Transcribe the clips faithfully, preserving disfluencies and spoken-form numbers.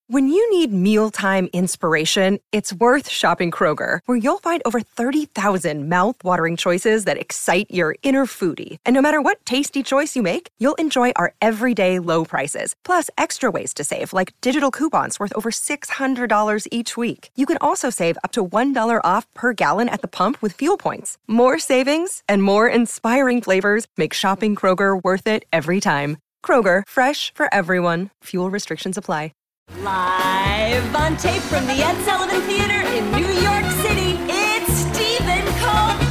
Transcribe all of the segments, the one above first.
When you need mealtime inspiration, it's worth shopping Kroger, where you'll find over thirty thousand mouth-watering choices that excite your inner foodie. And no matter what tasty choice you make, you'll enjoy our everyday low prices, plus extra ways to save, like digital coupons worth over six hundred dollars each week. You can also save up to one dollar off per gallon at the pump with fuel points. More savings and more inspiring flavors make shopping Kroger worth it every time. Kroger, fresh for everyone. Fuel restrictions apply. Live on tape from the Ed Sullivan Theater in New York City, it's Stephen Colbert!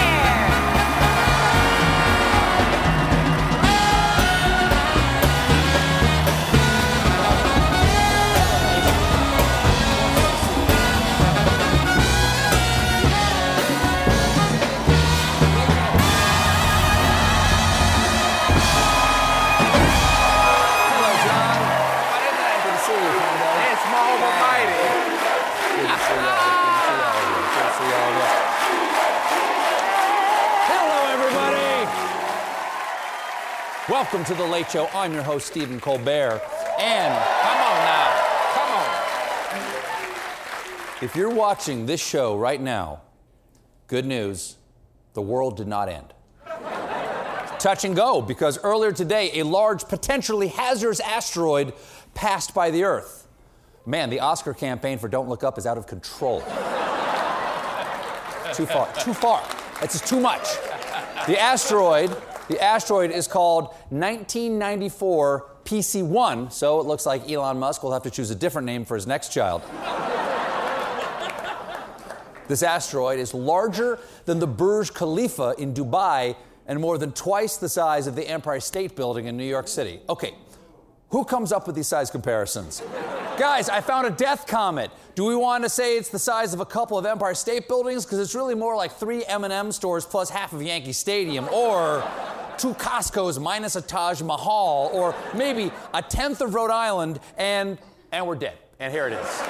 Welcome to The Late Show. I'm your host, Stephen Colbert. And, come on now, come on. If you're watching this show right now, good news, the world did not end. Touch and go, because earlier today, a large, potentially hazardous asteroid passed by the Earth. Man, the Oscar campaign for Don't Look Up is out of control. Too far, too far. That's just too much. The asteroid... The asteroid is called nineteen ninety-four P C one, so it looks like Elon Musk will have to choose a different name for his next child. This asteroid is larger than the Burj Khalifa in Dubai and more than twice the size of the Empire State Building in New York City. Okay, who comes up with these size comparisons? Guys, I found a death comet. Do we want to say it's the size of a couple of Empire State Buildings? Because it's really more like three M and M stores plus half of Yankee Stadium, or two Costco's minus a Taj Mahal, or maybe a tenth of Rhode Island, and and we're dead. And here it is.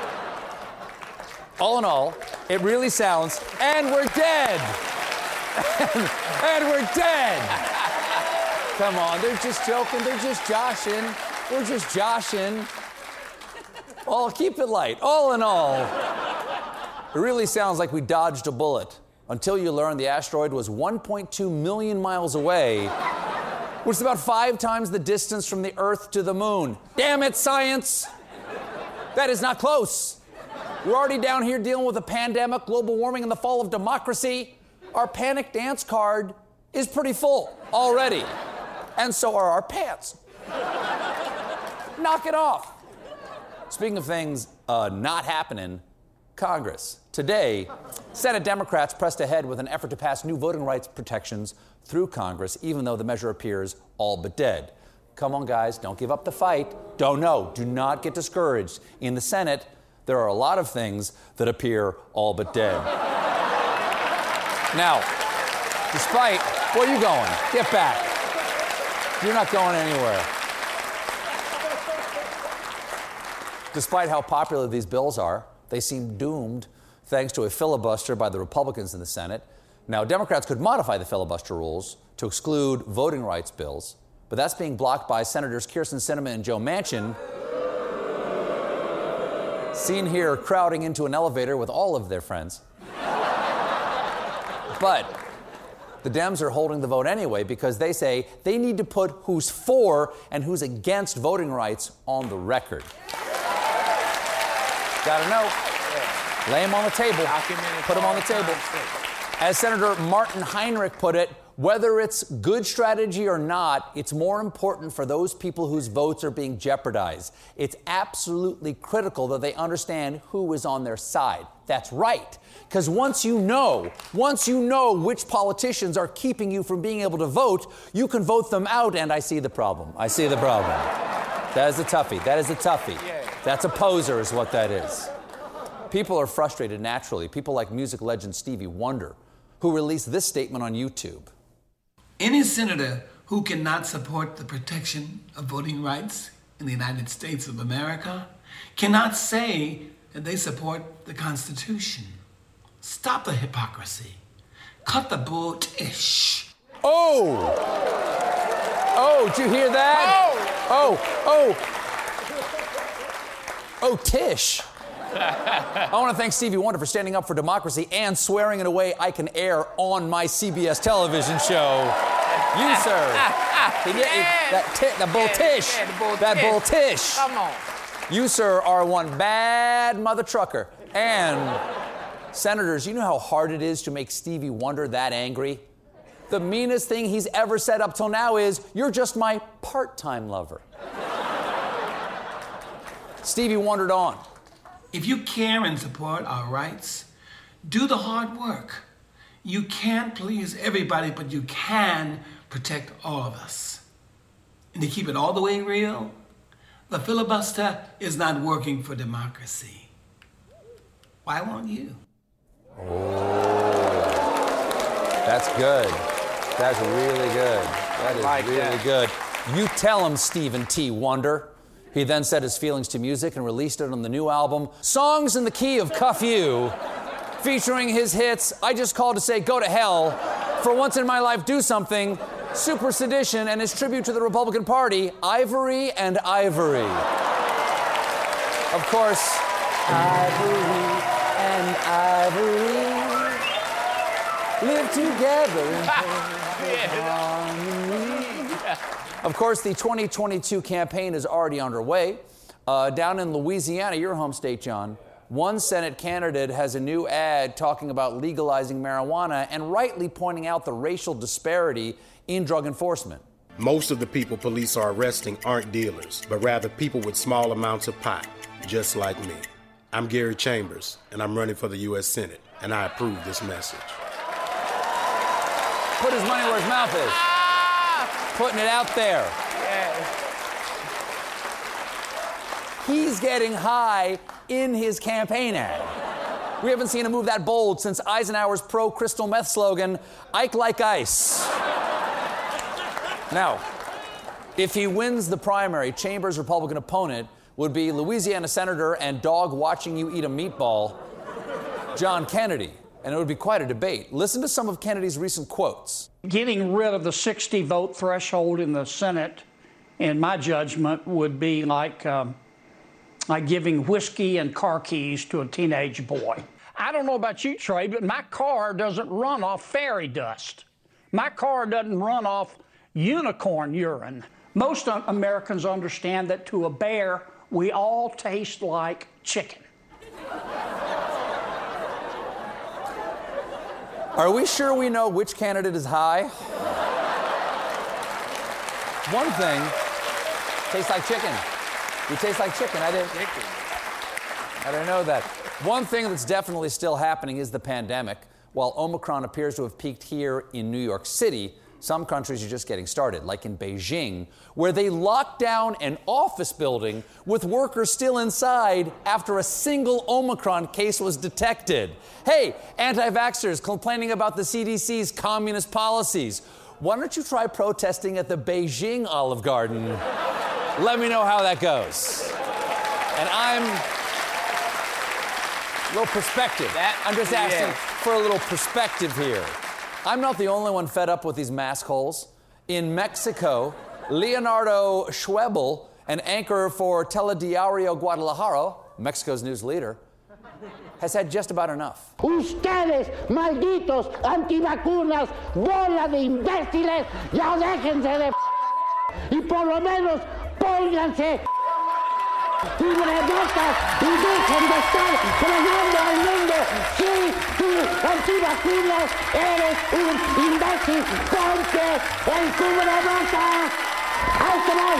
All in all, it really sounds, and we're dead. and, and we're dead. Come on, they're just joking. They're just joshing. We're just joshing. Oh, keep it light. All in all, it really sounds like we dodged a bullet until you learn the asteroid was one point two million miles away, which is about five times the distance from the Earth to the moon. Damn it, science! That is not close. We're already down here dealing with a pandemic, global warming, and the fall of democracy. Our panic dance card is pretty full already. And so are our pants. Knock it off. Speaking of things uh, not happening, Congress. Today, Senate Democrats pressed ahead with an effort to pass new voting rights protections through Congress, even though the measure appears all but dead. Come on, guys, don't give up the fight. Don't know. Do not get discouraged. In the Senate, there are a lot of things that appear all but dead. Now, despite... Where are you going? Get back. You're not going anywhere. Despite how popular these bills are, they seem doomed thanks to a filibuster by the Republicans in the Senate. Now, Democrats could modify the filibuster rules to exclude voting rights bills, but that's being blocked by Senators Kyrsten Sinema and Joe Manchin, seen here crowding into an elevator with all of their friends. But the Dems are holding the vote anyway because they say they need to put who's for and who's against voting rights on the record. Gotta know. Lay them on the table. Put them on the table. As Senator Martin Heinrich put it, whether it's good strategy or not, it's more important for those people whose votes are being jeopardized. It's absolutely critical that they understand who is on their side. That's right. Because once you know, once you know which politicians are keeping you from being able to vote, you can vote them out, and I see the problem. I see the problem. That is a toughie. That is a toughie. That's a poser is what that is. People are frustrated naturally. People like music legend Stevie Wonder, who released this statement on YouTube. Any senator who cannot support the protection of voting rights in the United States of America cannot say that they support the Constitution. Stop the hypocrisy. Cut the bull-ish. Oh! Oh, did you hear that? Oh! Oh, oh! Oh, Tish. I want to thank Stevie Wonder for standing up for democracy and swearing in a way I can air on my C B S television show. You, sir. You get, you, that ti- the bull Tish. Yeah, the bull that Tish. bull Tish. Come on. You, sir, are one bad mother trucker. And, senators, you know how hard it is to make Stevie Wonder that angry? The meanest thing he's ever said up till now is, "You're just my part-time lover." Stevie wondered on. If you care and support our rights, do the hard work. You can't please everybody, but you can protect all of us. And to keep it all the way real, the filibuster is not working for democracy. Why won't you? Oh, that's good. That's really good. That is like really that. good. You tell him, Stephen T. Wonder. He then set his feelings to music and released it on the new album, Songs in the Key of Cuff You, featuring his hits, I Just Called to Say Go to Hell, For Once in My Life Do Something, Super Sedition, and his tribute to the Republican Party, Ivory and Ivory. Of course, Ivory and Ivory live together in perfect harmony. Of course, the twenty twenty-two campaign is already underway. Uh, down in Louisiana, your home state, John, one Senate candidate has a new ad talking about legalizing marijuana and rightly pointing out the racial disparity in drug enforcement. Most of the people police are arresting aren't dealers, but rather people with small amounts of pot, just like me. I'm Gary Chambers, and I'm running for the U S Senate, and I approve this message. Put his money where his mouth is. Putting it out there. Yeah. He's getting high in his campaign ad. We haven't seen a move that bold since Eisenhower's pro-crystal meth slogan, Ike like ice. Now, if he wins the primary, Chambers' Republican opponent would be Louisiana Senator and dog watching you eat a meatball, John Kennedy. And it would be quite a debate. Listen to some of Kennedy's recent quotes. Getting rid of the sixty vote threshold in the Senate, in my judgment, would be like, um, like giving whiskey and car keys to a teenage boy. I don't know about you, Trey, but my car doesn't run off fairy dust. My car doesn't run off unicorn urine. Most Americans understand that to a bear, we all taste like chicken. Are we sure we know which candidate is high? One thing, tastes like chicken. You taste like chicken. I didn't. Chicken. I didn't know that. One thing that's definitely still happening is the pandemic. While Omicron appears to have peaked here in New York City, some countries are just getting started, like in Beijing, where they locked down an office building with workers still inside after a single Omicron case was detected. Hey, anti-vaxxers complaining about the C D C's communist policies. Why don't you try protesting at the Beijing Olive Garden? Let me know how that goes. And I'm... A little perspective. That, I'm just asking yeah. for a little perspective here. I'm not the only one fed up with these mask holes. In Mexico, Leonardo Schwebel, an anchor for Telediario Guadalajara, Mexico's news leader, has had just about enough. Ustedes, malditos antivacunas, bola de imbéciles, ya déjense de y por lo menos pónganse cubrebocas y dejen de estar fregando al mundo. Sí, tú, antivacunas, eres un imbécil, ponte el cubrebocas. ¡Ahí te voy!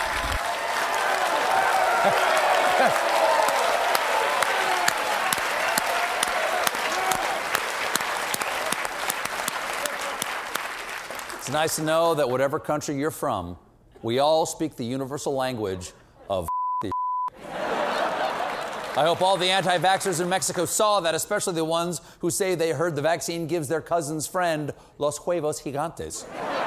It's nice to know that whatever country you're from, we all speak the universal language of the I hope all the anti-vaxxers in Mexico saw that, especially the ones who say they heard the vaccine gives their cousin's friend los huevos gigantes.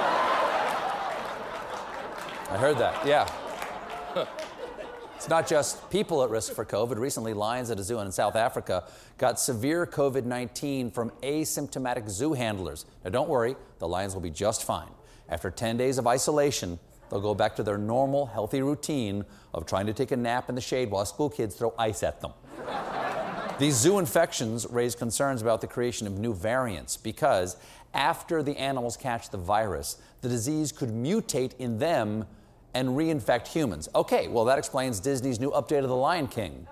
I heard that, yeah. It's not just people at risk for COVID. Recently, lions at a zoo in South Africa got severe COVID nineteen from asymptomatic zoo handlers. Now, don't worry, the lions will be just fine. After ten days of isolation, the they'll go back to their normal, healthy routine of trying to take a nap in the shade while school kids throw ice at them. These zoo infections raise concerns about the creation of new variants because after the animals catch the virus, the disease could mutate in them and reinfect humans. Okay, well, that explains Disney's new update of The Lion King.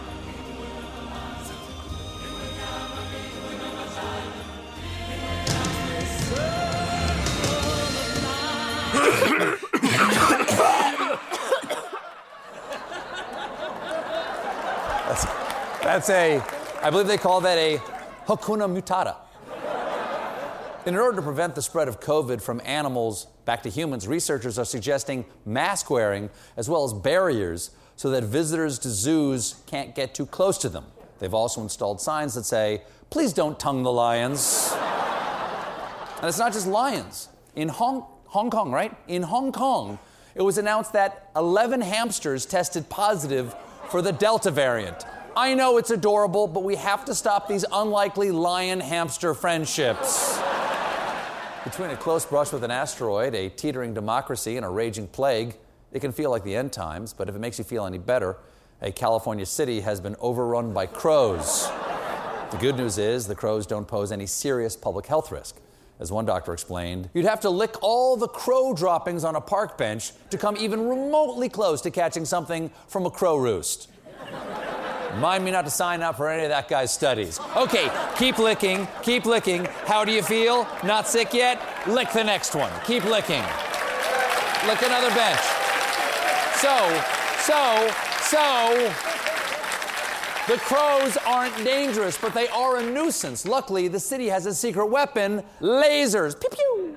that's, that's a, I believe they call that a Hakuna Matata. In order to prevent the spread of COVID from animals back to humans, researchers are suggesting mask wearing as well as barriers so that visitors to zoos can't get too close to them. They've also installed signs that say, "Please don't tongue the lions." And it's not just lions. In Hong, Hong Kong, right? In Hong Kong, it was announced that eleven hamsters tested positive for the Delta variant. I know it's adorable, but we have to stop these unlikely lion-hamster friendships. Between a close brush with an asteroid, a teetering democracy, and a raging plague, it can feel like the end times, but if it makes you feel any better, a California city has been overrun by crows. The good news is the crows don't pose any serious public health risk. As one doctor explained, you'd have to lick all the crow droppings on a park bench to come even remotely close to catching something from a crow roost. Remind me not to sign up for any of that guy's studies. Okay, keep licking, keep licking. How do you feel? Not sick yet? Lick the next one. Keep licking. Lick another bench. So, so, so, the crows aren't dangerous, but they are a nuisance. Luckily, the city has a secret weapon, lasers. Pew, pew.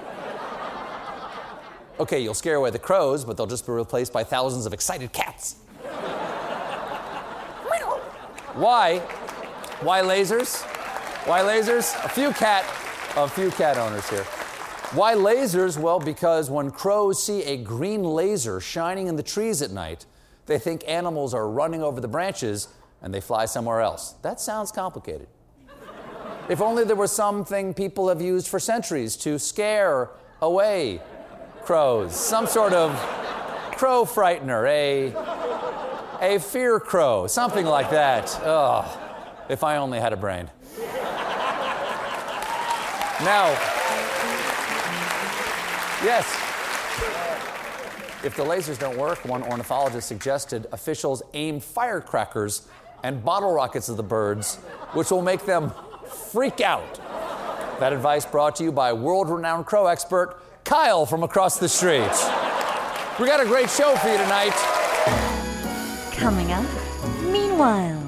Okay, you'll scare away the crows, but they'll just be replaced by thousands of excited cats. Why? Why lasers? Why lasers? A few cat, a few cat owners here. Why lasers? Well, because when crows see a green laser shining in the trees at night, they think animals are running over the branches and they fly somewhere else. That sounds complicated. If only there was something people have used for centuries to scare away crows. Some sort of crow frightener, a... A fear crow, something like that. Ugh, if I only had a brain. Now, yes, if the lasers don't work, one ornithologist suggested officials aim firecrackers and bottle rockets at the birds, which will make them freak out. That advice brought to you by world-renowned crow expert Kyle from across the street. We got a great show for you tonight. Coming up, meanwhile.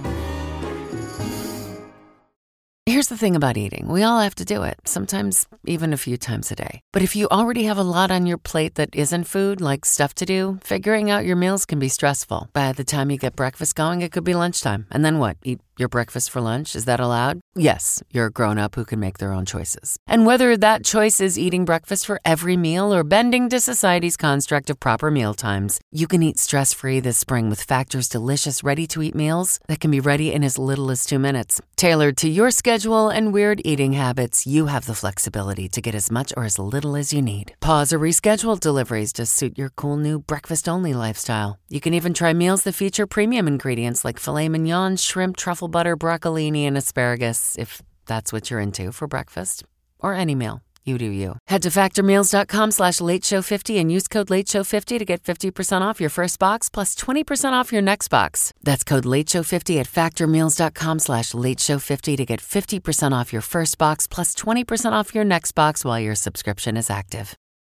Here's the thing about eating. We all have to do it, sometimes even a few times a day. But if you already have a lot on your plate that isn't food, like stuff to do, figuring out your meals can be stressful. By the time you get breakfast going, it could be lunchtime. And then what? Eat your breakfast for lunch? Is that allowed? Yes, you're a grown-up who can make their own choices. And whether that choice is eating breakfast for every meal or bending to society's construct of proper meal times, you can eat stress-free this spring with Factor's delicious ready-to-eat meals that can be ready in as little as two minutes. Tailored to your schedule and weird eating habits, you have the flexibility to get as much or as little as you need. Pause or reschedule deliveries to suit your cool new breakfast-only lifestyle. You can even try meals that feature premium ingredients like filet mignon, shrimp, truffle butter, broccolini, and asparagus, if that's what you're into for breakfast. Or any meal. You do you. Head to factormeals.com slash late show 50 and use code late show fifty to get fifty percent off your first box plus twenty percent off your next box. That's code late show fifty at factormeals.com slash late show 50 to get fifty percent off your first box plus twenty percent off your next box while your subscription is active.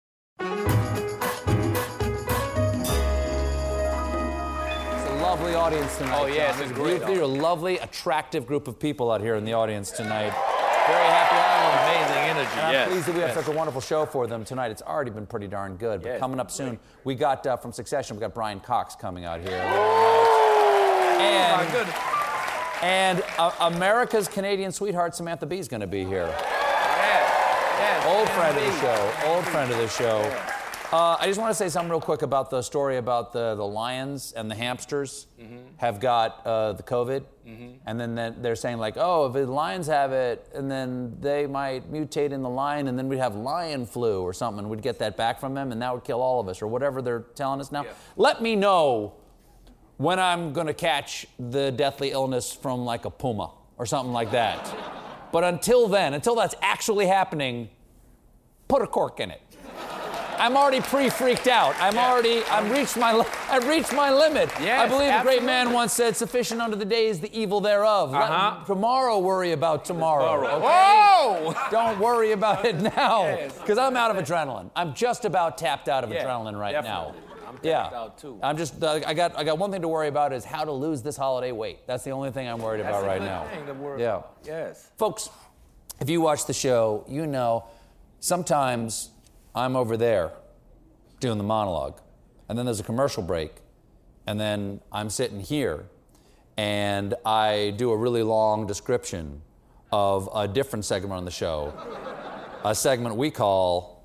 Lovely audience tonight. Oh, yes, it's great. You're a lovely, attractive group of people out here in the audience tonight. Very happy Island. Amazing energy, and I'm yes. pleased that we have yes. such a wonderful show for them tonight. It's already been pretty darn good. But yes, coming up soon, great. we got, uh, from Succession, we got Brian Cox coming out here. Oh, and my goodness. and uh, America's Canadian sweetheart, Samantha Bee, is going to be here. Yes. Yes. Old friend of the show. Old friend of the show. Uh, I just want to say something real quick about the story about the, the lions and the hamsters mm-hmm. have got uh, the COVID. Mm-hmm. And then that- they're saying like, oh, if the lions have it, and then they might mutate in the lion, and then we'd have lion flu or something, and we'd get that back from them, and that would kill all of us, or whatever they're telling us now. Yeah. Let me know when I'm gonna catch the deathly illness from like a puma or something like that. But until then, until that's actually happening, put a cork in it. I'm already pre-freaked out. I'm Yeah. already, I've reached my, li- I've reached my limit. Yes, I believe a great absolutely. man once said, sufficient unto the day is the evil thereof. Let Uh-huh. tomorrow worry about tomorrow. Tomorrow. Okay? Whoa! Don't worry about it now. Yes. Because I'm out of adrenaline. I'm just about tapped out of Yeah, adrenaline right definitely. now. I'm tapped yeah. out too. I'm just, uh, I got, I got one thing to worry about is how to lose this holiday weight. That's the only thing I'm worried That's about a right good now. thing to worry Yeah. about. Yes. Folks, if you watch the show, you know sometimes I'm over there doing the monologue, and then there's a commercial break, and then I'm sitting here, and I do a really long description of a different segment on the show, a segment we call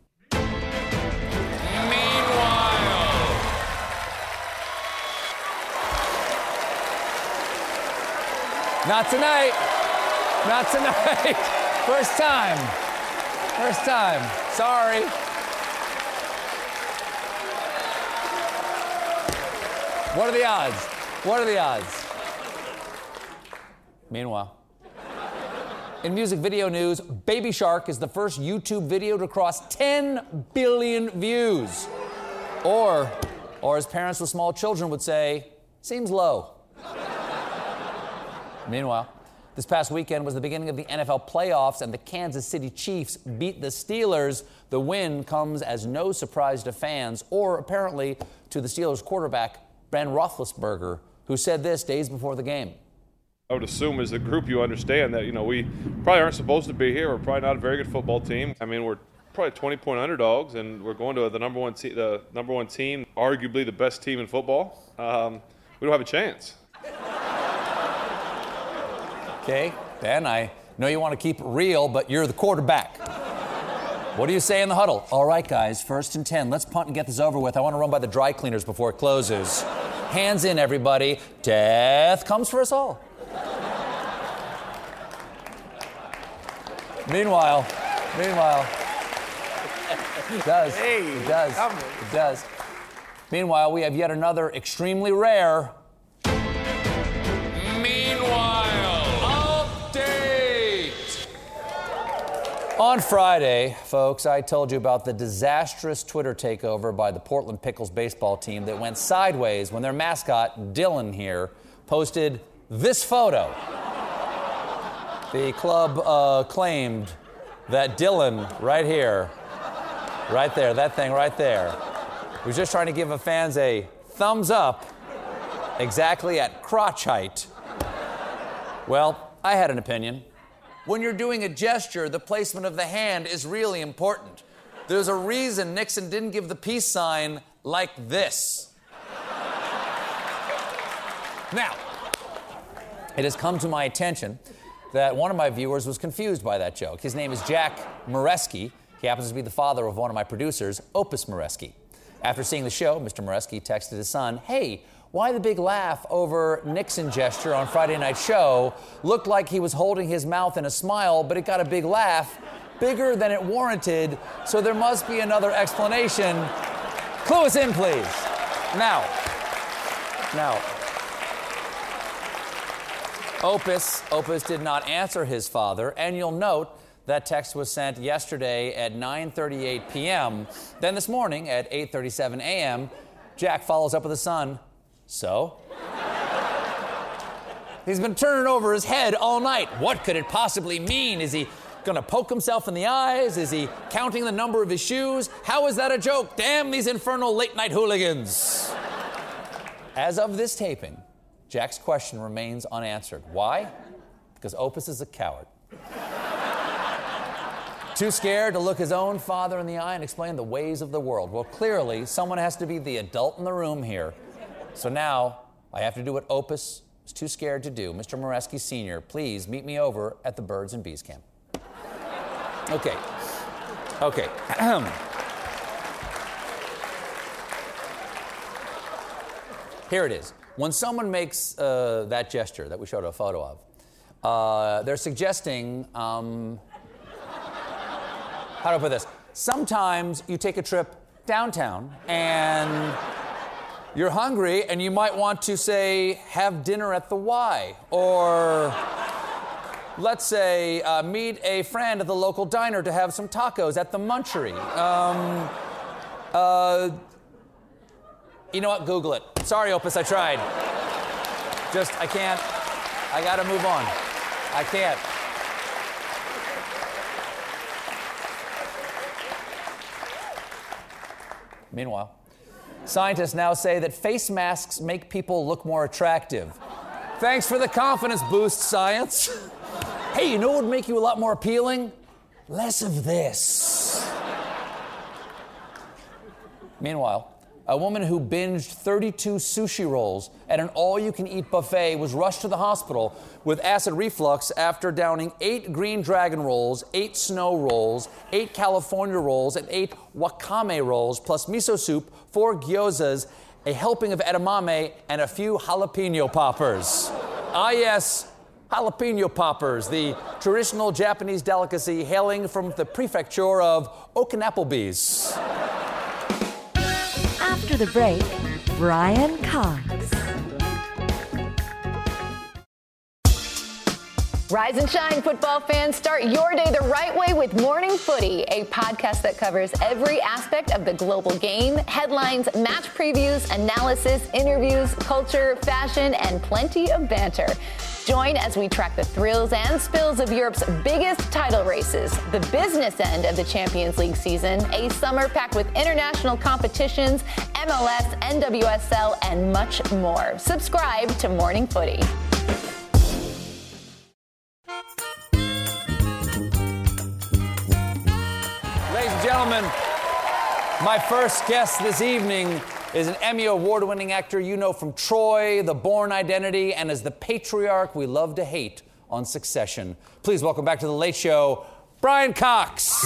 Meanwhile. Not tonight. Not tonight. First time. First time. Sorry. What are the odds? What are the odds? Meanwhile, in music video news, Baby Shark is the first YouTube video to cross ten billion views. Or, or as parents with small children would say, seems low. Meanwhile, this past weekend was the beginning of the N F L playoffs, and the Kansas City Chiefs beat the Steelers. The win comes as no surprise to fans, or apparently to the Steelers quarterback, Ben Roethlisberger, who said this days before the game. I would assume as a group you understand that, you know, we probably aren't supposed to be here. We're probably not a very good football team. I mean, we're probably twenty-point underdogs, and we're going to the number one, te- the number one team, arguably the best team in football. Um, we don't have a chance. Okay, Ben, I know you want to keep it real, but you're the quarterback. What do you say in the huddle? All right, guys, first and ten. Let's punt and get this over with. I want to run by the dry cleaners before it closes. Hands in, everybody. Death comes for us all. Meanwhile, meanwhile, it does. Hey, it does. come on. It does. Meanwhile, we have yet another extremely rare Meanwhile update. On Friday, folks, I told you about the disastrous Twitter takeover by the Portland Pickles baseball team that went sideways when their mascot, Dylan here, posted this photo. The club uh, claimed that Dylan, right here, right there, that thing right there, was just trying to give the fans a thumbs up exactly at crotch height. Well, I had an opinion. When you're doing a gesture, the placement of the hand is really important. There's a reason Nixon didn't give the peace sign like this. Now, it has come to my attention that one of my viewers was confused by that joke. His name is Jack Moreski. He happens to be the father of one of my producers, Opus Moreski. After seeing the show, Mister Moreski texted his son, hey, why the big laugh over Nixon gesture on Friday Night Show? Looked like he was holding his mouth in a smile, but it got a big laugh, bigger than it warranted, so there must be another explanation. Clue us in, please. Now, now, Opus, Opus did not answer his father, and you'll note that text was sent yesterday at nine thirty-eight p.m. Then this morning at eight thirty-seven a.m., Jack follows up with his son. So? He's been turning over his head all night. What could it possibly mean? Is he gonna poke himself in the eyes? Is he counting the number of his shoes? How is that a joke? Damn these infernal late-night hooligans. As of this taping, Jack's question remains unanswered. Why? Because Opus is a coward. Too scared to look his own father in the eye and explain the ways of the world. Well, clearly, someone has to be the adult in the room here. So now, I have to do what Opus is too scared to do. Mister Moreski Senior, please meet me over at the Birds and Bees camp. Okay. Okay. Here it is. when someone makes uh, that gesture that we showed a photo of, uh, they're suggesting, um, how do I put this? Sometimes you take a trip downtown and you're hungry and you might want to say, have dinner at the Y, or let's say, uh, meet a friend at the local diner to have some tacos at the Munchery. Um, uh, you know what? Google it. Sorry, Opus, I tried. Just, I can't. I gotta move on. I can't. Meanwhile, scientists now say that face masks make people look more attractive. Thanks for the confidence boost, science. Hey, you know what would make you a lot more appealing? Less of this. Meanwhile, a woman who binged thirty-two sushi rolls at an all-you-can-eat buffet was rushed to the hospital with acid reflux after downing eight green dragon rolls, eight snow rolls, eight California rolls, and eight wakame rolls, plus miso soup, four gyozas, a helping of edamame, and a few jalapeno poppers. Ah, yes, jalapeno poppers, the traditional Japanese delicacy hailing from the prefecture of Okinapplebee's. After the break, Brian Cox. Rise and shine, football fans. Start your day the right way with Morning Footy, a podcast that covers every aspect of the global game, headlines, match previews, analysis, interviews, culture, fashion, and plenty of banter. Join as we track the thrills and spills of Europe's biggest title races, the business end of the Champions League season, a summer packed with international competitions, M L S, N W S L, and much more. Subscribe to Morning Footy. Ladies and gentlemen, my first guest this evening is an Emmy Award-winning actor you know from Troy, The Bourne Identity, and as the patriarch we love to hate on Succession. Please welcome back to The Late Show, Brian Cox.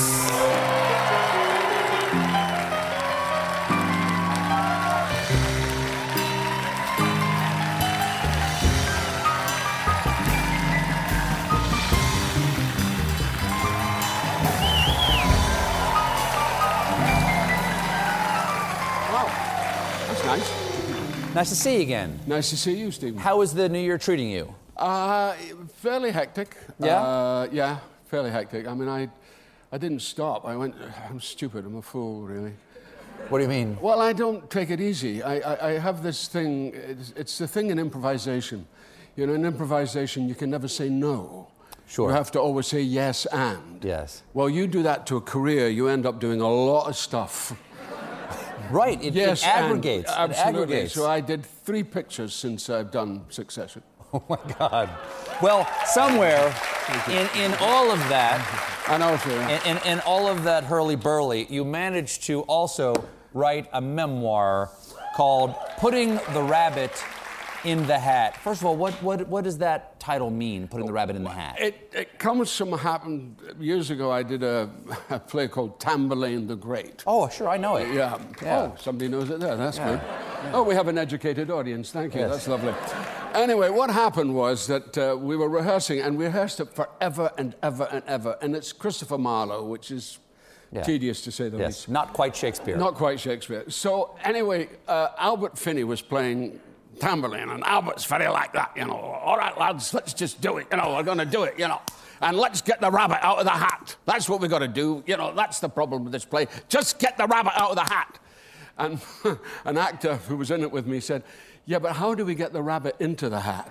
Nice. Nice to see you again. Nice to see you, Stephen. How is the new year treating you? Uh, fairly hectic. Yeah? Uh, yeah, fairly hectic. I mean, I, I didn't stop. I went, I'm stupid. I'm a fool, really. What do you mean? Well, I don't take it easy. I, I, I have this thing, it's, it's the thing in improvisation. You know, in improvisation, you can never say no. Sure. You have to always say yes and. Yes. Well, you do that to a career, you end up doing a lot of stuff. Right, it, yes, it aggregates. And, it absolutely. aggregates. So I did three pictures since I've done Succession. Oh my God. Well, somewhere in, in all of that, I know, sir. In, in, in all of that hurly-burly, you managed to also write a memoir called Putting the Rabbit in the Hat. First of all, what, what, what does that title mean, Putting the Rabbit in the Hat? It, it comes from what happened years ago. I did a, a play called Tamburlaine the Great. Oh, sure, I know it. Yeah. Yeah. Oh, somebody knows it there. That's Yeah. good. Yeah. Oh, we have an educated audience. Thank you. Yes. That's lovely. Anyway, what happened was that uh, we were rehearsing, and we rehearsed it forever and ever and ever. And it's Christopher Marlowe, which is Yeah. tedious to say the Yes, least. not quite Shakespeare. Not quite Shakespeare. So anyway, uh, Albert Finney was playing Tamburlaine, and Albert's very like that, you know. All right, lads, let's just do it. You know, we're going to do it, you know. And let's get the rabbit out of the hat. That's what we've got to do. You know, that's the problem with this play. Just get the rabbit out of the hat. And an actor who was in it with me said, yeah, but how do we get the rabbit into the hat?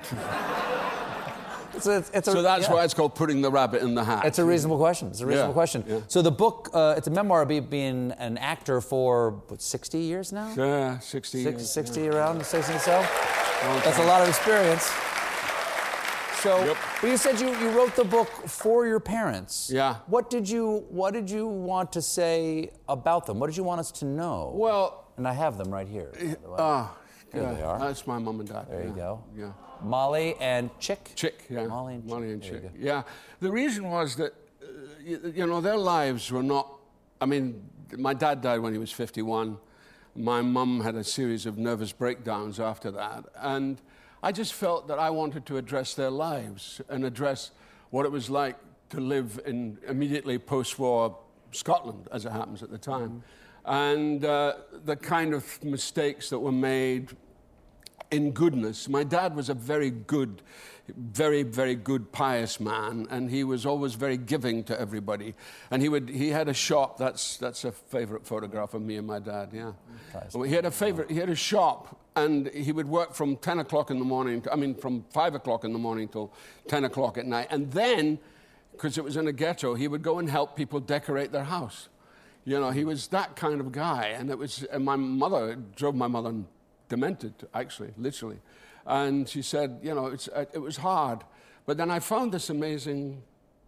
It's a, it's a, so that's yeah. why it's called Putting the Rabbit in the Hat. It's a reasonable question. It's a reasonable Yeah, question. yeah. So the book, uh, it's a memoir of being an actor for, what, sixty years now? Yeah, sixty Six, years. sixty yeah. around, sixty or so? Long That's a time. lot of experience. So, Yep. but you said you, you wrote the book for your parents. Yeah. What did you What did you want to say about them? What did you want us to know? Well, and I have them right here. by the way. Ah, There yeah, they are. That's my mum and dad. There yeah. you go. Yeah. Molly and Chick. Chick, yeah. Molly and Chick. Molly and There you Chick. go. Yeah. The reason was that, uh, you, you know, their lives were not. I mean, my dad died when he was fifty-one. my mum had a series of nervous breakdowns after that. And I just felt that I wanted to address their lives and address what it was like to live in immediately post-war Scotland, as it happens at the time. And uh, the kind of mistakes that were made in goodness. My dad was a very good, very, very good, pious man, and he was always very giving to everybody. And he would, he had a shop. That's that's a favorite photograph of me and my dad. Yeah, well, he had a favorite. He had a shop, and he would work from ten o'clock in the morning. To, I mean, from five o'clock in the morning till ten o'clock at night, and then, because it was in a ghetto, he would go and help people decorate their house. You know, he was that kind of guy, and it was. And my mother it drove my mother demented, actually, literally. And she said, you know, it's, it was hard. But then I found this amazing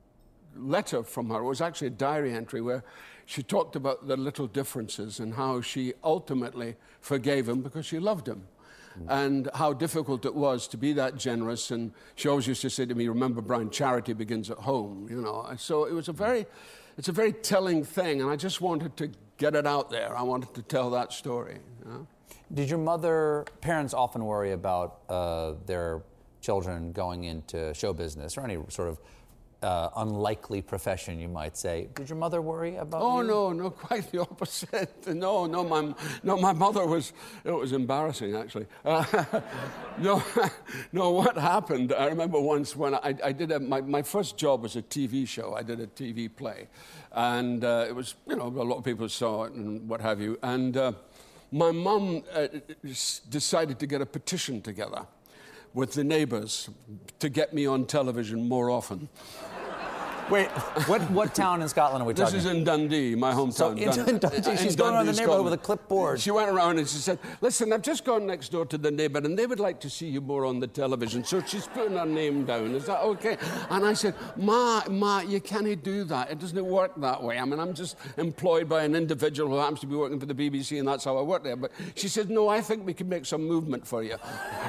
letter from her. It was actually a diary entry where she talked about the little differences and how she ultimately forgave him because she loved him. Mm. And how difficult it was to be that generous. And she always used to say to me, remember, Brian, charity begins at home, you know. And so it was a very, it's a very telling thing. And I just wanted to get it out there. I wanted to tell that story, you know? Did your mother, parents often worry about uh, their children going into show business or any sort of uh, unlikely profession, you might say? Did your mother worry about Oh, you? no, no, quite the opposite. No, no, my, no, my mother was, it was embarrassing, actually. Uh, no, no, what happened, I remember once when I, I did, a, my, my first job was a T V show. I did a T V play. And uh, it was, you know, a lot of people saw it and what have you. And uh, my mum uh, decided to get a petition together with the neighbors to get me on television more often. Wait, what, what town in Scotland are we this talking? This is in Dundee, my hometown. So in Dun- Dundee, in she's going around the Dundee, neighborhood Scotland. with a clipboard. She went around and she said, listen, I've just gone next door to the neighbor and they would like to see you more on the television. So she's putting her name down. Is that okay? And I said, Ma, Ma, you can't do that. It doesn't work that way. I mean, I'm just employed by an individual who happens to be working for the B B C and that's how I work there. But she said, no, I think we can make some movement for you.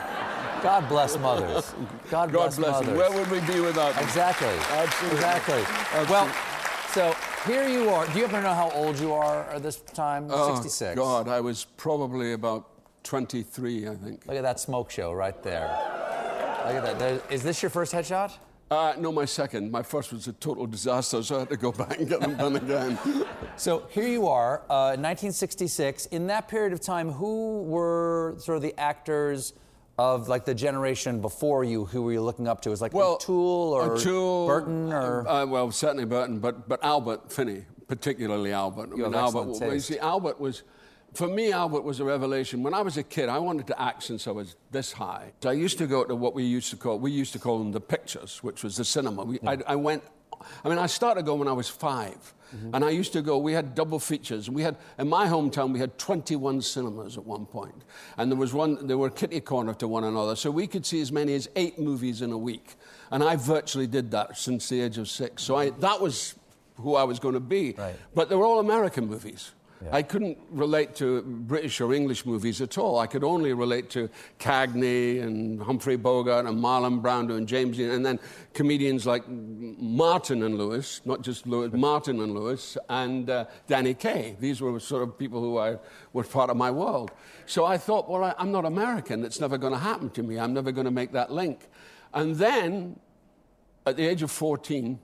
God bless mothers. God, God bless, bless mothers. them. Where would we be without them? Exactly. Absolutely. Exactly. Absolutely. Well, so here you are. Do you happen to know how old you are at this time? Oh, sixty-six. God, I was probably about twenty-three, I think. Look at that smoke show right there. Look at that. There, is this your first headshot? Uh, no, my second. My first was a total disaster, so I had to go back and get them done again. So here you are, uh, in nineteen sixty-six. In that period of time, who were sort of the actors of like the generation before you who were you looking up to? Is like well, O'Toole or O'Toole, Burton or uh, well, certainly Burton, but but Albert Finney, particularly Albert. I you mean, have Albert. excellent Well, you taste. see, Albert was, for me, Albert was a revelation. When I was a kid, I wanted to act since I was this high. So I used to go to what we used to call we used to call them the pictures, which was the cinema. We, I, I went. I mean, I started going when I was five. Mm-hmm. And I used to go, we had double features. We had, in my hometown, we had twenty-one cinemas at one point. And there was one, they were kitty corner to one another. So we could see as many as eight movies in a week. And I virtually did that since the age of six. So I, that was who I was going to be. Right. But they were all American movies. Yeah. I couldn't relate to British or English movies at all. I could only relate to Cagney and Humphrey Bogart and Marlon Brando and James Dean, and then comedians like Martin and Lewis, not just Lewis, Martin and Lewis, and uh, Danny Kaye. These were sort of people who I, were part of my world. So I thought, well, I, I'm not American. It's never going to happen to me. I'm never going to make that link. And then, at the age of fourteen,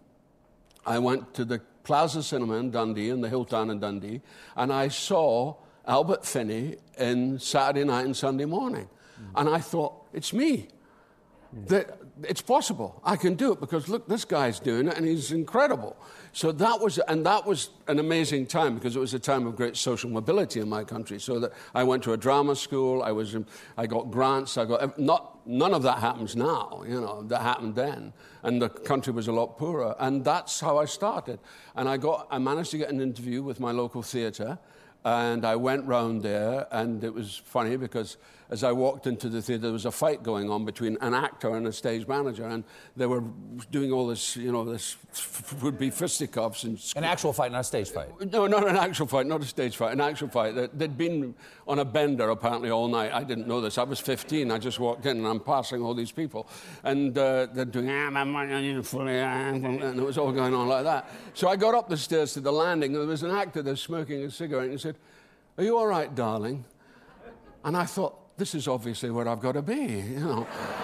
I went to the Plaza Cinema in Dundee, in the Hilltown in Dundee, and I saw Albert Finney in Saturday night and Sunday morning. Mm. And I thought, it's me. Mm. That it's possible. I can do it because, look, this guy's doing it, and he's incredible. So that was, and that was an amazing time because it was a time of great social mobility in my country. So that I went to a drama school, I was, I got grants, I got, not, none of that happens now, you know, that happened then. And the country was a lot poorer. And that's how I started. And I got, I managed to get an interview with my local theatre. And I went round there, and it was funny because as I walked into the theatre, there was a fight going on between an actor and a stage manager, and they were doing all this, you know, this would-be fisticuffs. And an actual fight, not a stage fight? No, not an actual fight, not a stage fight, an actual fight. They'd been on a bender, apparently, all night. I didn't know this. I was fifteen. I just walked in, and I'm passing all these people. And uh, they're doing, ah, my money, fully, and it was all going on like that. So I got up the stairs to the landing, and there was an actor there smoking a cigarette, and he said, are you all right, darling? And I thought, this is obviously where I've got to be, you know.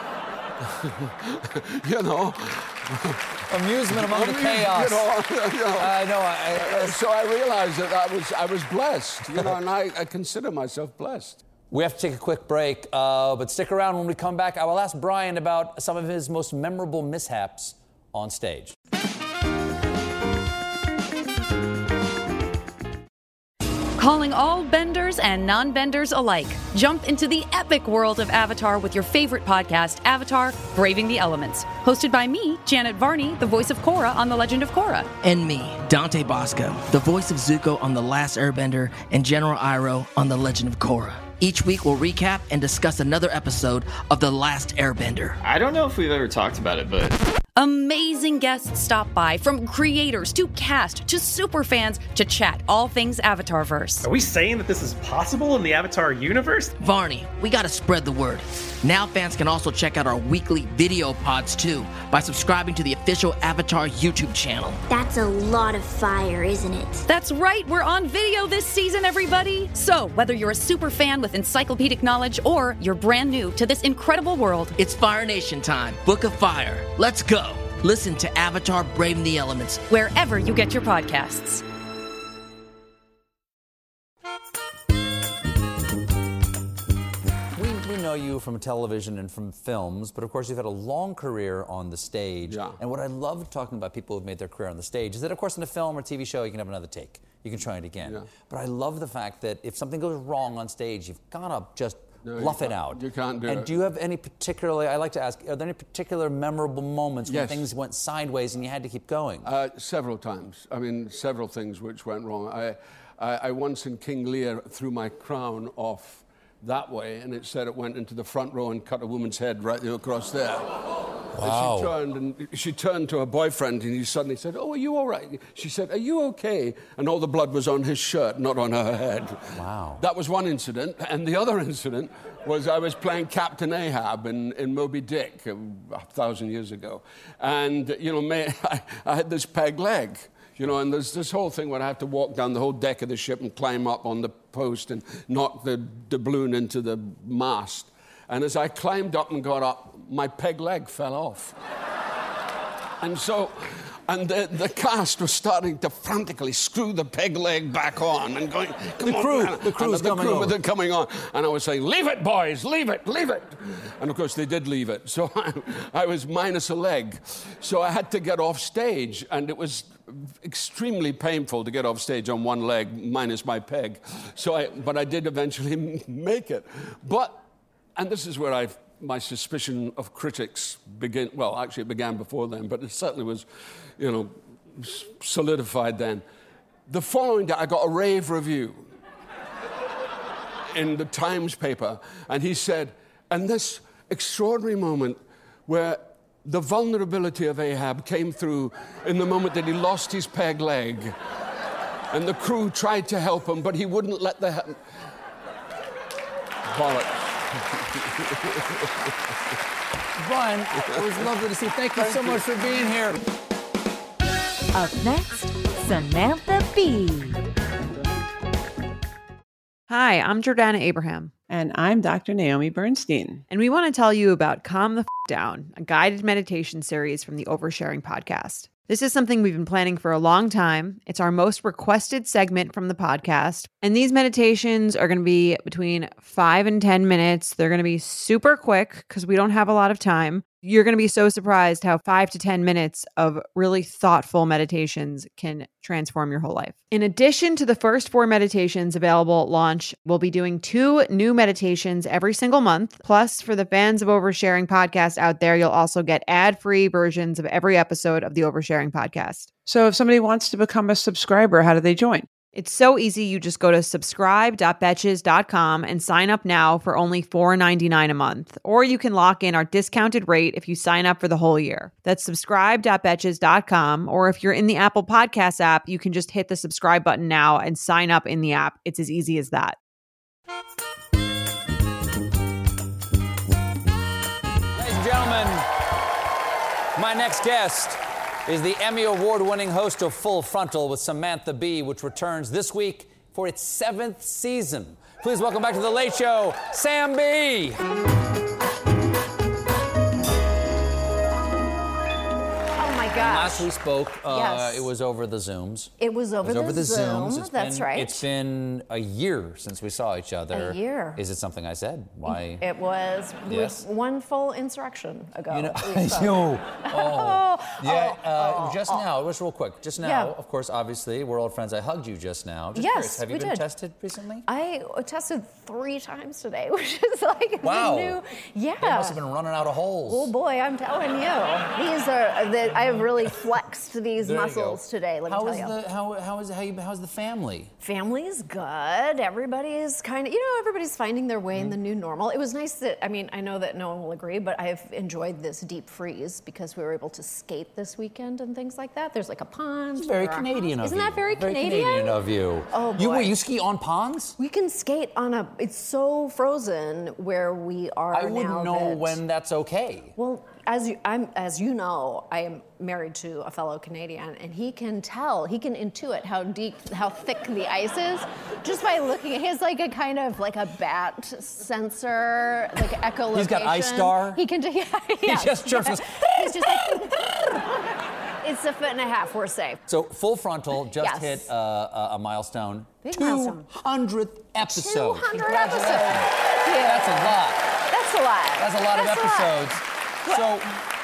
you know. Amusement among the chaos. You know, you know. I know. I, I, so I realized that I was, I was blessed, you know, and I, I consider myself blessed. We have to take a quick break, uh, but stick around. When we come back, I will ask Brian about some of his most memorable mishaps on stage. Calling all benders and non-benders alike. Jump into the epic world of Avatar with your favorite podcast, Avatar: Braving the Elements. Hosted by me, Janet Varney, the voice of Korra on The Legend of Korra. And me, Dante Bosco, the voice of Zuko on The Last Airbender and General Iroh on The Legend of Korra. Each week we'll recap and discuss another episode of The Last Airbender. I don't know if we've ever talked about it, but... Amazing guests stop by, from creators to cast to super fans to chat all things Avatarverse. Are we saying that this is possible in the Avatar universe? Varney, we gotta spread the word. Now fans can also check out our weekly video pods too by subscribing to the official Avatar YouTube channel. That's a lot of fire, isn't it? That's right, we're on video this season, everybody. So whether you're a super fan with encyclopedic knowledge or you're brand new to this incredible world, it's Fire Nation time. Book of Fire. Let's go. Listen to Avatar: Braving the Elements wherever you get your podcasts. We, we know you from television and from films, but of course you've had a long career on the stage. Yeah. And what I love talking about people who've made their career on the stage is that, of course, in a film or T V show, you can have another take. You can try it again. Yeah. But I love the fact that if something goes wrong on stage, you've got to just No, bluff you it out. You can't do and it. do you have any particularly, I like to ask, are there any particular memorable moments when Yes. things went sideways and you had to keep going? Uh, several times. I mean, several things which went wrong. I, I, I once in King Lear threw my crown off that way, and it said it went into the front row and cut a woman's head right across there. Wow. And she turned and she turned to her boyfriend, and he suddenly said, "Oh, are you all right?" She said, "Are you okay?" And all the blood was on his shirt, not on her head. Wow. That was one incident, and the other incident was I was playing Captain Ahab in, in Moby Dick a, a thousand years ago, and you know, may, I, I had this peg leg. You know, and there's this whole thing where I have to walk down the whole deck of the ship and climb up on the post and knock the doubloon into the mast. And as I climbed up and got up, my peg leg fell off. And so, and the, the cast was starting to frantically screw the peg leg back on and going, come The on, crew, man. the crew's and the coming crew over. were coming on. And I was saying, leave it, boys, leave it, leave it. And of course, they did leave it. So I, I was minus a leg. So I had to get off stage, and it was extremely painful to get off stage on one leg minus my peg. So I, but I did eventually make it. But, and this is where I've, my suspicion of critics begin, well, actually it began before then, but it certainly was, you know, solidified then. The following day, I got a rave review in the Times paper, and he said, and this extraordinary moment where the vulnerability of Ahab came through in the moment that he lost his peg leg, and the crew tried to help him, but he wouldn't let the... He- Bollocks. Brian, it was lovely to see you. Thank you so much for being here. Up next, Samantha Bee. Hi, I'm Jordana Abraham. And I'm Doctor Naomi Bernstein. And we want to tell you about Calm the F*** Down, a guided meditation series from the Oversharing podcast. This is something we've been planning for a long time. It's our most requested segment from the podcast. And these meditations are going to be between five and ten minutes. They're going to be super quick because we don't have a lot of time. You're going to be so surprised how five to ten minutes of really thoughtful meditations can transform your whole life. In addition to the first four meditations available at launch, we'll be doing two new meditations every single month. Plus, for the fans of Oversharing podcast out there, you'll also get ad-free versions of every episode of the Oversharing podcast. So if somebody wants to become a subscriber, how do they join? It's so easy. You just go to subscribe dot betches dot com and sign up now for only four ninety-nine a month. Or you can lock in our discounted rate if you sign up for the whole year. That's subscribe dot betches dot com. Or if you're in the Apple Podcasts app, you can just hit the subscribe button now and sign up in the app. It's as easy as that. Ladies and gentlemen, my next guest is the Emmy Award-winning host of Full Frontal with Samantha Bee, which returns this week for its seventh season. Please welcome back to The Late Show, Sam B. Last we spoke, uh, Yes. it was over the Zooms. It was over, it was over the, the Zoom. Zooms. It's That's been, right. It's been a year since we saw each other. A year. Is it something I said? Why? It was Yes. one full insurrection ago. You know, we spoke. yo, oh, yeah. oh, uh, oh, just oh. now, just real quick. Just now, Yeah. of course, obviously, we're old friends. I hugged you just now. Just Yes, curious, have you we been did. tested recently? I tested three times today, which is like Wow. the new. Yeah. They must have been running out of holes. Oh boy, I'm telling you, these are. The, I have really flexed these There you muscles go. today. Let me How tell is you. the how how is how you, how's the family? Family's good. Everybody's kind of, you know, everybody's finding their way in the new normal. It was nice that, I mean, I know that no one will agree, but I've enjoyed this deep freeze because we were able to skate this weekend and things like that. There's like a pond. It's very there are- Canadian of Isn't you. that very, Very Canadian? Canadian of you. Oh, boy. You wait, you ski on ponds? We can skate on a, it's so frozen where we are I now wouldn't know that- when that's okay. Well, as you, I'm, as you know, I am married to a fellow Canadian, and he can tell, he can intuit how deep, how thick the ice is, just by looking. He has like a kind of like a bat sensor, like echolocation. He's got iStar? He can, yeah, yeah. just chirps us. He's just like, it's a foot and a half. We're safe. So Full Frontal just Yes. hit uh, a, a milestone. Big milestone. two hundredth episode. two hundred Congratulations. episodes. Yeah. That's a lot. That's a lot. That's a lot That's of a lot. episodes. So,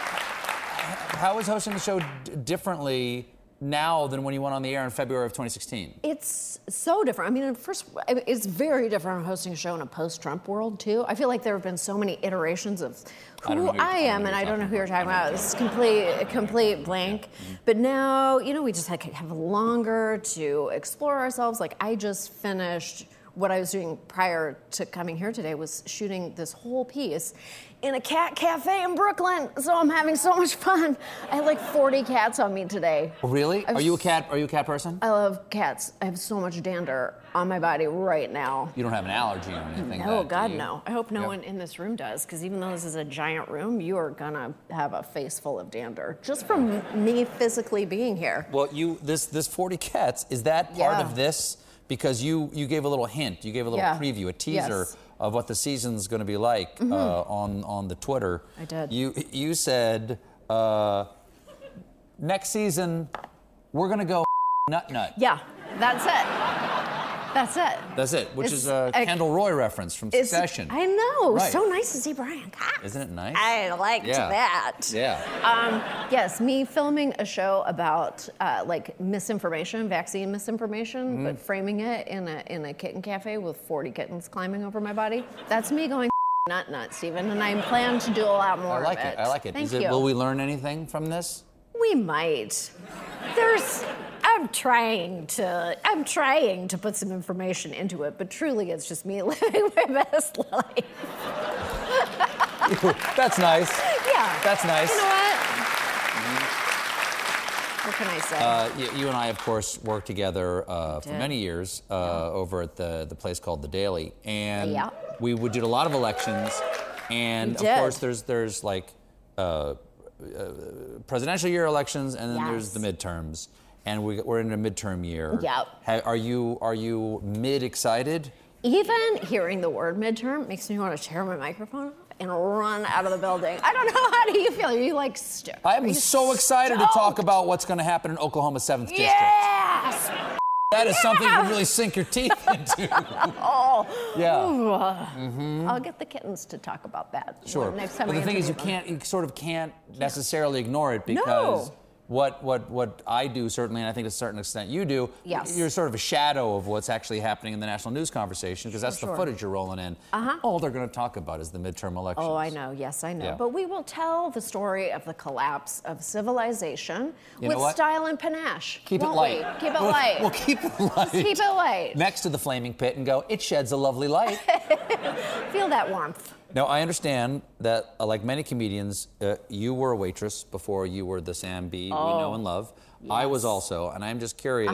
how is hosting the show d- differently now than when you went on the air in February of twenty sixteen? It's so different. I mean, at first, I mean, it's very different hosting a show in a post-Trump world, too. I feel like there have been so many iterations of I don't who know who I, you're- I am, don't know and who I you're don't know who you're talking talking about. It's complete, a complete blank. But now, you know, we just had, have longer to explore ourselves. Like, I just finished what I was doing prior to coming here today was shooting this whole piece in a cat cafe in Brooklyn. So I'm having so much fun. I had like forty cats on me today. Really? I've Are you a cat? Are you a cat person? I love cats. I have so much dander on my body right now. You don't have an allergy or anything? No, that, do God, you? no. I hope no Yep. one in this room does, because even though this is a giant room, you are gonna have a face full of dander just from me physically being here. Well, you this this forty cats, is that part Yeah. of this? Because you you gave a little hint, you gave a little Yeah. preview, a teaser Yes. of what the season's going to be like Mhm. uh, on on the Twitter. I did. You you said uh, next season we're going to go nut nut. Yeah, that's it. That's it. That's it, which It's is a a- Kendall Roy reference from It's- Succession. I know. Right. So nice to see Brian Cox. Isn't it nice? I liked Yeah. that. Yeah. Um, yes, me filming a show about uh, like misinformation, vaccine misinformation, Mhm. but framing it in a in a kitten cafe with forty kittens climbing over my body. That's me going nut nut, Stephen, and I plan to do a lot more I like of it. I like it. Thank Is it you. will we learn anything from this? We might. There's. I'm trying to. I'm trying to put some information into it, but truly, it's just me living my best life. That's nice. Yeah. That's nice. You know what? What can I say? Uh, you, you and I, of course, worked together uh, for did. many years uh, over at the, the place called The Daily. And Yeah. we would did a lot of elections. And, We of did. course, there's, there's like uh, uh, presidential year elections, and then there's Yes. the midterms. And we, we're in a midterm year. Yep. Ha, are you are you mid-excited? Even hearing the word midterm makes me want to tear my microphone off and run out of the building. I don't know. How do you feel? Are you like stoked? I am so excited to talk about what's going to happen in Oklahoma's seventh district. Yes! That is something you can really sink your teeth into. Oh. Yeah. Ooh. Mhm. I'll get the kittens to talk about that. Sure. Next time but I the thing is, you interview them. can't, you sort of can't necessarily ignore it because No. what what what I do certainly, and I think to a certain extent you do, Yes. you're sort of a shadow of what's actually happening in the national news conversation because that's Sure, the sure. footage you're rolling in. Uh-huh. All they're going to talk about is the midterm elections. Oh, I know. Yes, I know. Yeah. But we will tell the story of the collapse of civilization You know with what? style and panache. Keep won't it light. We? Keep it We'll- light. We'll keep it light. Just keep it light. Next to the flaming pit and go, it sheds a lovely light. Feel that warmth. Now, I understand that, uh, like many comedians, uh, you were a waitress before you were the Sam B we Oh, know and love. I was also, and I'm just curious, Uh-huh.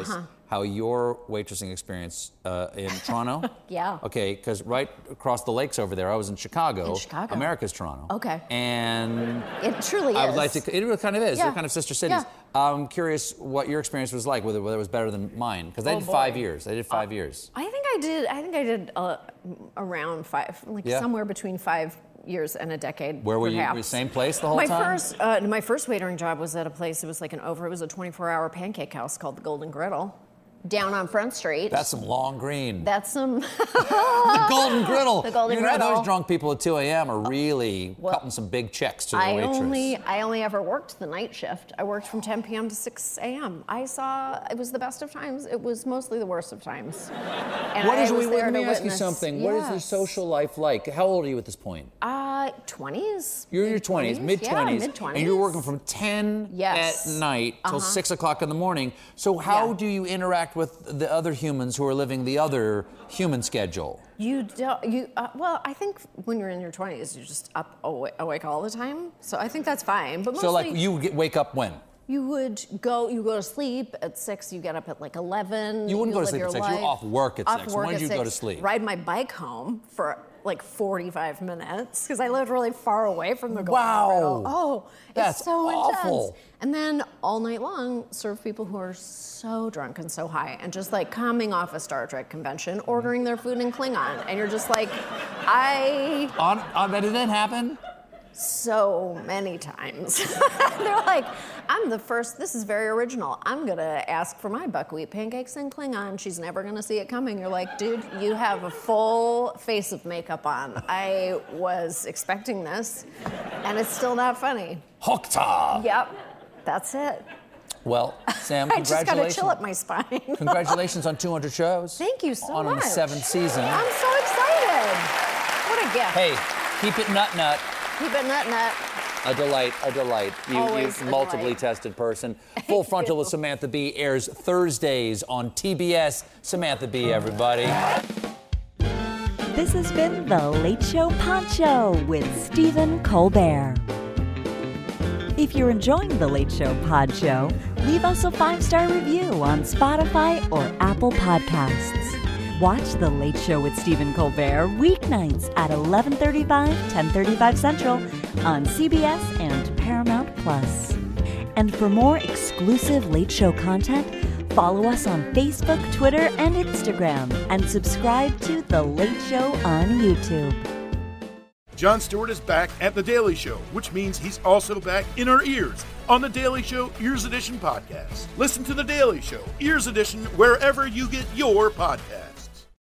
how your waitressing experience uh, in Toronto. Yeah. Okay, because right across the lakes over there, I was in Chicago. In Chicago. America's Toronto. Okay. And It truly I is. would like to. It really kind of is. Yeah. They're kind of sister cities. Yeah. I'm curious what your experience was like. Whether whether it was better than mine. Because I Oh, did boy. five years. I did five years. I think I did. I think I did uh, around five, like Yeah. somewhere between five years and a decade. Where were you? perhaps. Were you same place the whole my time? first, uh, my first waitering job was at a place. It was like an over. It was a twenty-four hour pancake house called the Golden Griddle, down on Front Street. That's some long green. That's some. The Golden Griddle. The Golden you know, Griddle. those drunk people at two a.m. are really cutting some big checks to the I waitress. only, I only ever worked the night shift. I worked from ten p.m. to six a.m. I saw it was the best of times. It was mostly the worst of times. And What I is? was we- there let me to ask you witness- something. What is your Yes. social life like? How old are you at this point? Uh, twenties. You're in your twenties, mid twenties, Yeah, mid twenties. and you're working from ten Yes. at night till Uh-huh. six o'clock in the morning. So how do you interact with the other humans who are living the other human schedule? You don't. You uh, well, I think when you're in your twenties, you're just up awake, awake all the time. So I think that's fine. But mostly, So like you get, wake up when? you would go. You go to sleep at six. You get up at like eleven. You wouldn't go to live sleep your at six. You're life. off work at Off six. work When did at you go six, to sleep? Ride my bike home for like forty-five minutes because I lived really far away from the Golden Wow. Griddle. Oh, That's it's so awful. intense. And then all night long, serve people who are so drunk and so high and just like coming off a Star Trek convention, ordering their food in Klingon, and you're just like, I. On, on did that happen? So many times. They're like, I'm the first, this is very original. I'm gonna ask for my buckwheat pancakes in Klingon. She's never gonna see it coming. You're like, dude, you have a full face of makeup on. I was expecting this, and it's still not funny. Hokta. Yep, that's it. Well, Sam, I just got a congratulations. chill up my spine. Congratulations on two hundred shows. Thank you so on much. On the seventh season. I'm so excited. What a gift. Hey, keep it nut nut. Keep it nut nut. A delight, a delight. You, Always you a multiply delight. tested person. Full Frontal with Samantha Bee airs Thursdays on T B S. Samantha Bee, everybody. This has been The Late Show Poncho with Stephen Colbert. If you're enjoying The Late Show Pod Show, leave us a five-star review on Spotify or Apple Podcasts. Watch The Late Show with Stephen Colbert weeknights at eleven thirty-five, ten thirty-five Central on C B S and Paramount Plus. And for more exclusive Late Show content, follow us on Facebook, Twitter, and Instagram, and subscribe to The Late Show on YouTube. Jon Stewart is back at The Daily Show, which means he's also back in our ears on The Daily Show Ears Edition podcast. Listen to The Daily Show Ears Edition wherever you get your podcasts.